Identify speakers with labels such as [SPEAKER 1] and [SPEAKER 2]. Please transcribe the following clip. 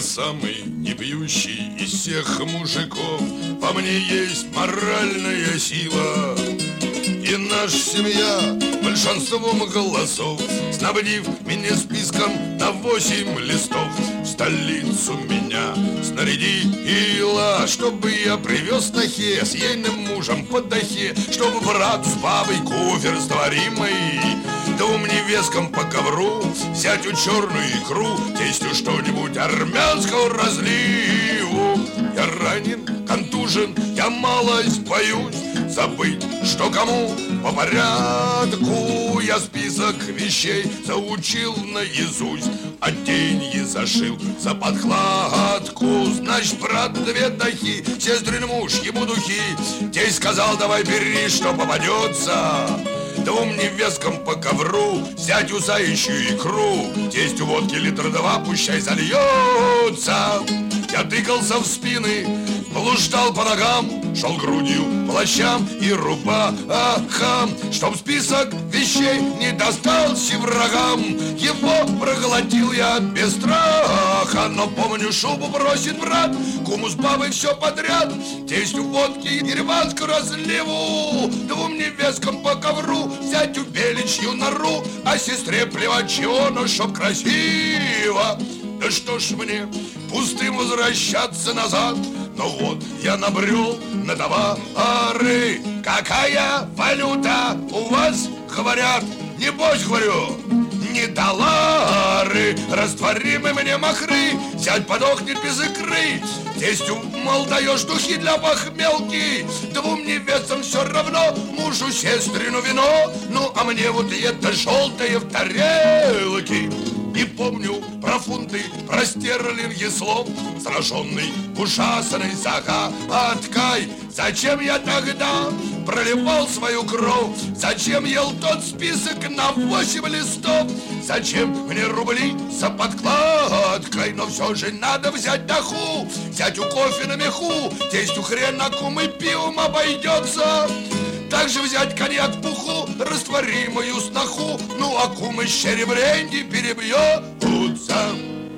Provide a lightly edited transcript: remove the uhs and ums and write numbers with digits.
[SPEAKER 1] Я самый непьющий из всех мужиков. По мне есть моральная сила. И наша семья большинством голосов, снабдив меня списком на 8 листов, в столицу меня снарядила, чтобы я привез на хе с ейным мужем по дахе, чтобы брат с бабой кофе растворимый, двум невесткам по ковру, зятю черную икру, тестю что-нибудь армянского разливу. Я ранен, контужен, я малость боюсь забыть, что кому по порядку. Я список вещей заучил наизусть, а деньги зашил за подкладку. Значит, брат, 2 дахи, сестрин муж, ему духи. Тесть сказал, давай бери, что попадется. Двум невесткам по ковру, зятю заячью икру, тестю водки литра 2, пущай зальется. Я тыкался в спины, блуждал по ногам, шел грудью по плащам и рубахам, чтоб список вещей не достался врагам. Его проглотил я без страха, но помню, шубу бросит брат, куму с бабой все подряд, тестю водки и ереванскую разливу, двум невесткам по ковру, зятю беличью нору, а сестре плевать чего, но чтоб красиво. Да что ж мне пустым возвращаться назад? Но вот я набрел на товары. Какая валюта у вас, говорят? Небось, говорю, не доллары. Растворимы мне махры, зять подохнет без икры. Тестю, мол, даешь духи для похмелки, двум невестам все равно, мужу сестрину вино. Ну, а мне вот это желтое в тарелке. Не помню про фунты, про стерлинги слов, сраженный, ужасный загадкой. Зачем я тогда проливал свою кровь? Зачем ел тот список на 8 листов? Зачем мне рубли за подкладкой? Но все же надо взять даху, зятю кофе на меху, тестю хрен на кум и пивом обойдется. Также взять коньяк пуху, растворимую сноху, ну а кумы с черебренди перебьются.